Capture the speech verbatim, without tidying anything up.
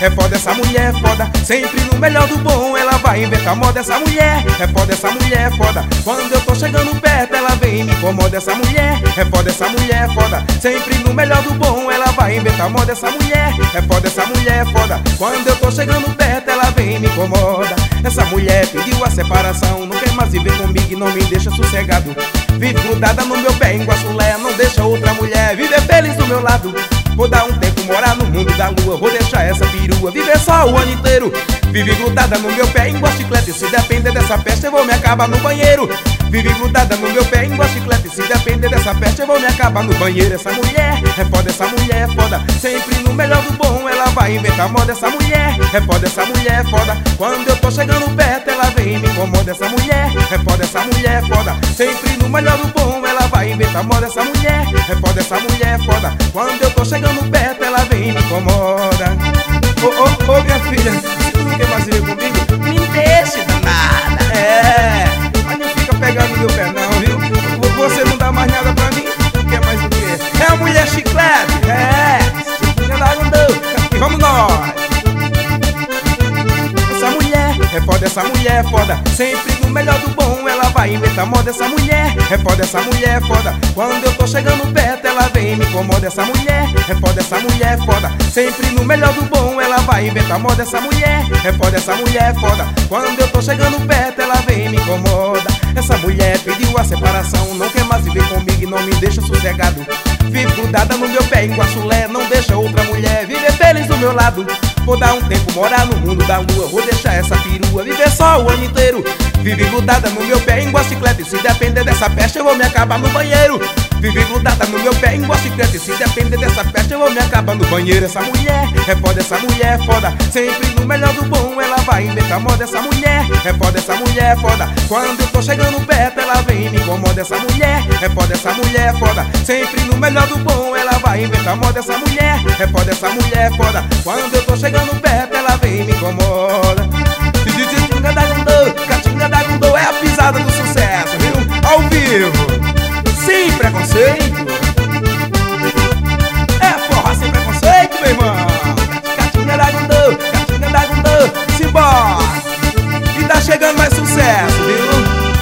é foda essa mulher, foda. Sempre no melhor do bom, ela vai inventar moda. Essa mulher, é foda essa mulher, foda. Quando eu tô chegando perto, ela vem e me incomoda. Essa mulher, é foda essa mulher, foda. Sempre no melhor do bom, ela vai inventar moda. Essa mulher, é foda essa mulher, foda. Quando eu tô chegando perto, ela vem e me incomoda. Essa mulher pediu a separação, não quer mais viver comigo e não me deixa sossegado. Vive grudada no meu pé, igual chulé, não deixa outra mulher viver feliz do meu lado. Vou dar um tempo morar no mundo da lua, vou deixar essa perua viver só o ano inteiro. Vive grudada no meu pé, igual chiclete, se depender dessa peste eu vou me acabar no banheiro. Vive grudada no meu pé, igual chiclete, se depender dessa peste eu vou me acabar no banheiro. Essa mulher, é foda essa mulher, foda. Sempre no melhor do bom, ela vai inventar moda. Essa mulher, é foda essa mulher, foda. Quando eu tô chegando perto, ela vem e me incomoda. Essa mulher, é foda essa mulher, foda. Sempre no melhor do bom, ela vai inventar moda. Essa mulher, é foda essa mulher, foda. Quando eu tô chegando perto, ela vem e me incomoda. Ô, ô, ô, minha filha, se tu não quer mais viver comigo, me deixe danada. É, mas não fica pegando no meu pé não, viu? Você não dá mais nada pra mim, não quer mais o quê? É a mulher chiclete, é, chiquinha da Gondô, e vamos nós. Essa mulher, é foda essa mulher, foda. Sempre no melhor do bom, ela vai inventar moda. Essa mulher, é foda essa mulher, foda. Quando eu tô chegando perto, ela vem e me incomoda. Essa mulher, é foda essa mulher, foda. Sempre no melhor do bom, ela vai inventar moda. Essa mulher, é foda essa mulher, foda. Quando eu tô chegando perto, ela vem e me incomoda. Essa mulher pediu a separação, não quer mais viver comigo e não me deixa sossegado. Vive grudada no meu pé, igual chulé, não deixa outra mulher viver feliz do meu lado. Vou dar um tempo morar no mundo da lua, vou deixar essa perua viver só o ano inteiro. Vive grudada no meu pé, igual chiclete, se depender dessa peste eu vou me acabar no banheiro. Vive grudada no meu pé, igual chiclete, se depender dessa peste eu vou me acabar no banheiro. Essa mulher, é foda essa mulher, foda. Sempre no melhor do bom, ela vai inventar moda. Essa mulher, é foda essa mulher, foda. Quando eu tô chegando perto, ela vem e me incomoda. Essa mulher, é foda essa mulher, foda. Sempre no melhor do bom, ela vai inventar moda. Essa mulher, é foda essa mulher, foda. Quando eu tô chegando perto, ela vem e me incomoda. Catinga da Gondô, Catinga da Gondô é a pisada do sucesso.